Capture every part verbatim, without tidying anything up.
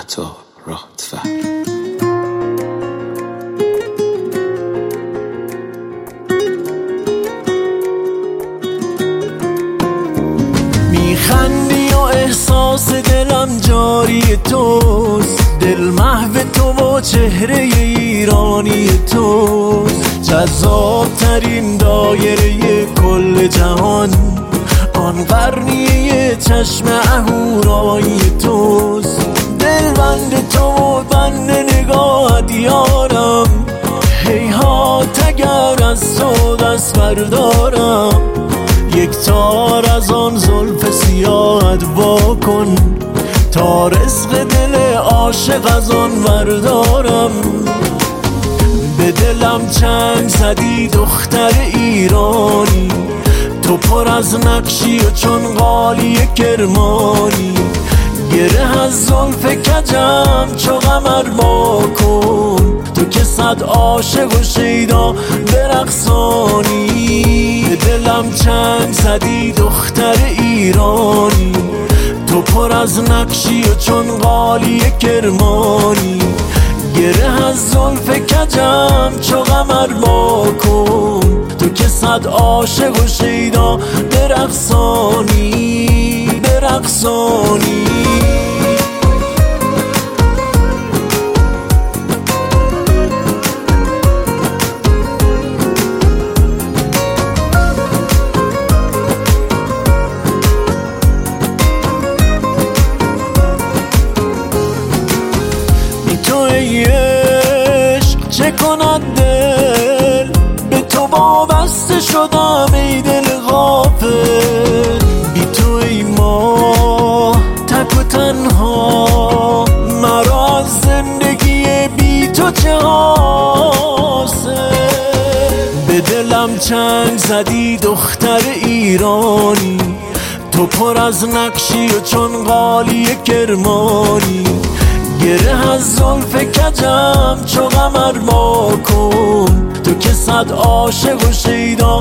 عطا رادفر. میخندی و احساس دلم جاری توست، دل محو تو و چهره ایرانی توست. جذاب ترین دایره کل جهان آن قرنیه چشم اهورایی توست. دل بند تو و بند نگاهت یارم، هیهات اگر از تو دست بردارم. یک تار از آن زلف سیاهت وا کن تا رزق دل عاشق از آن بردارم. به دلم چنگ زدی دختر ایرانی، تو پر از نقشی و چون قالی کرمانی. گره از زلف کجم چو قمر وا کن، تو که صد عاشق و شیدا برقصانی. به دلم چنگ زدی دختر ایرانی، تو پر از نقشی و چون قالی کرمانی. گره از زلف کجم چو قمر وا کن، تو که صد عاشق و شیدا برقصانی برقصانی. چه کند دل به تو وابسته شدم ای دل غافل. بی تو ای ما تک و تنها، مرا از زندگی بی تو چه حاصل. به دلم چنگ زدی دختر ایرانی، تو پر از نقشی و چون قالی کرمانی. گره از زلف کجم چو قمر وا کن، تو که صد عاشق و شیدا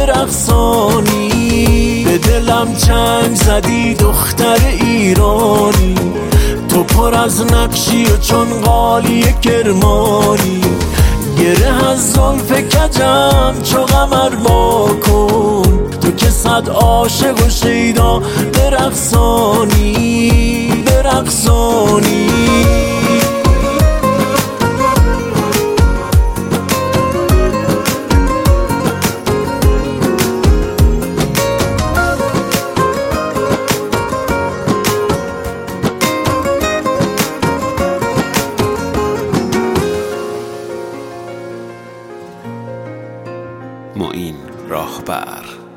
برقصانی. به دلم چنگ زدی دختر ایرانی، تو پر از نقشی و چون قالی کرمانی. گره از زلف کجم چو قمر وا کن، تو که صد عاشق و شیدا برقصانی برقصانی. معین راهبر.